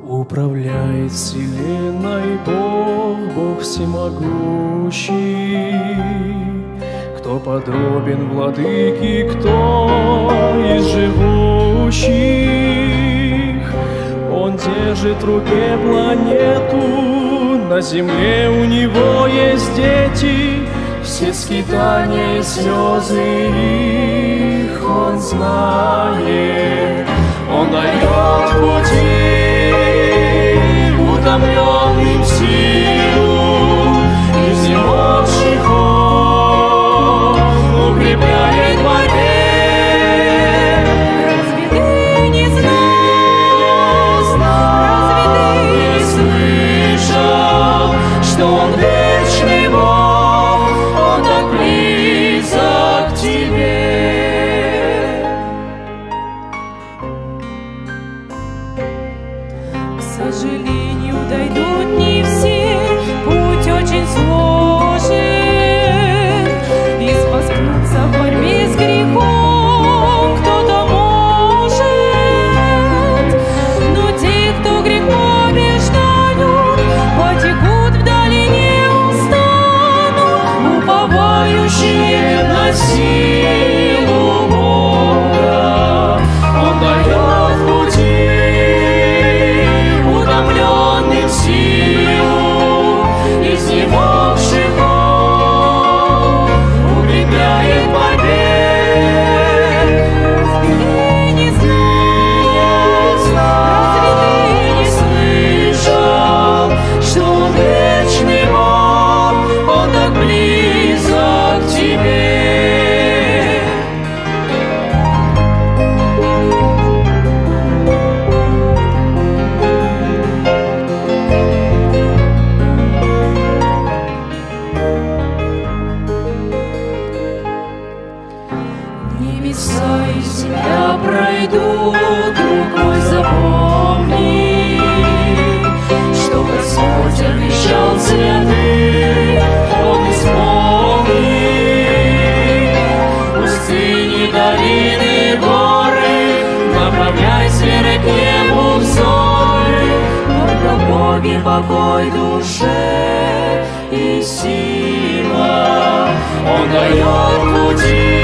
Управляет вселенной Бог, Бог всемогущий. Кто подобен владыке, кто из живущих? Он держит в руке планету, на земле у него есть дети. Все скитания и слезы их он знает. Он дает пути утомленным силу, изнемогших он укрепляет в борьбе. Разве ты не знал, разве ты не слышал, что он вечный Бог, он так близок к тебе? К сожалению, дойдут не все, путь очень сложен, и споткнуться в борьбе с грехом кто-то может. Но те, кто грех побеждают, потекут вдали, не устанут, уповающие на силу Бога. Он дает пути утомленным силу, изнемогших он укрепляет в борьбе. Разве ты не знал, разве ты не Слышал, что он вечный Бог, он так близок к тебе. Небеса и земля пройдут, рукой запомни, что Господь обещал святым, Он исполнит. Пустыни, долины, горы, направляй с верой к небу взоры. Только в Боге покой душе и сила. Он дает пути